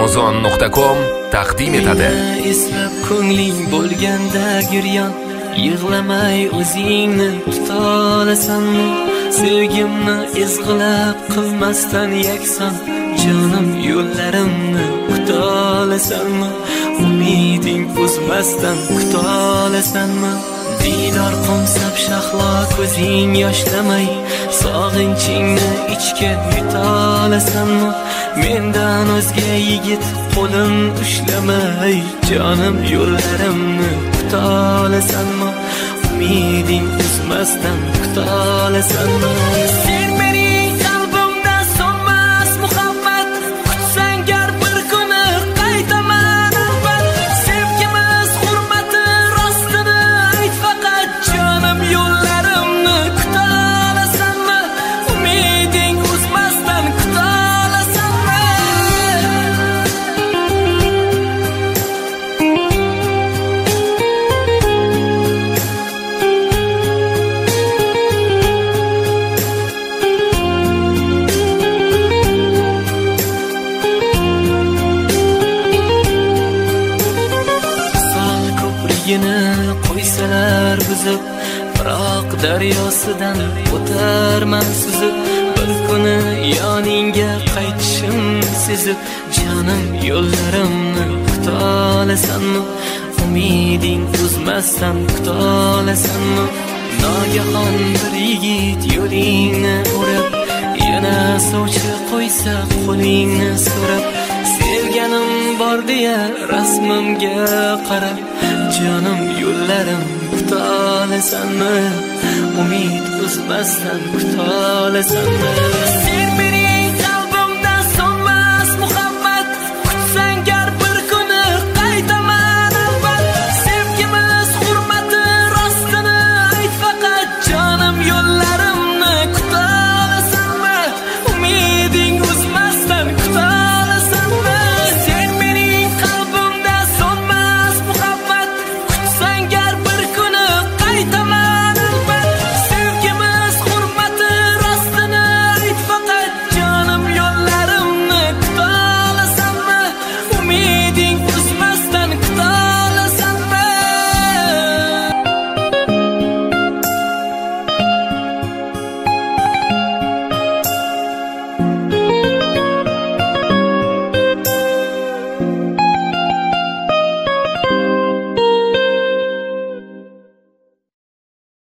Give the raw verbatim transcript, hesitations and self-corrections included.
amazon nuqta com taqdim etadi. Eslab ko'ngling bo'lganda giryon, yig'lamay o'zingni tutolasanmi? Sevgimni ezg'ilab qilmasdan yakson, jonim yo'llarimni kutolasanmi? Umiding uzmasdan kutolasanmi? Diydor qo'msab shahlo ko'zing yoshlamay, sog'inchingni ichga yutolasanmi? Mendan o'zga yigit qo'lim ushlamay, jonim yo'llarimni kutolasanmi? Umiding uzmasdan kutolasanmi? Sen mening qalbimda so'nmas muhabbat, kutsang gar bir kuni qaytaman albat. Sevgimiz hurmati rostini ayt faqat, jonim yo'llarimni kutolasanmi? Umiding uzmasdan kutolasanmi? Qo'ysalar buzib, biroq daryosidan o'tarman suzib, bir kuni yoningga qaytishim sezib, jonim yo'llarimni kutolasanmi? Umiding uzmasdan kutolasanmi? Nogahon bir yigit yo'lingni o'rab, yana sovchi qo'ysa qo'lingni so'rab, sevganim bor deya rasmimga qarab, jonim yo'llarim kutolasanmi? Umid uzmasdan kutolasanmi?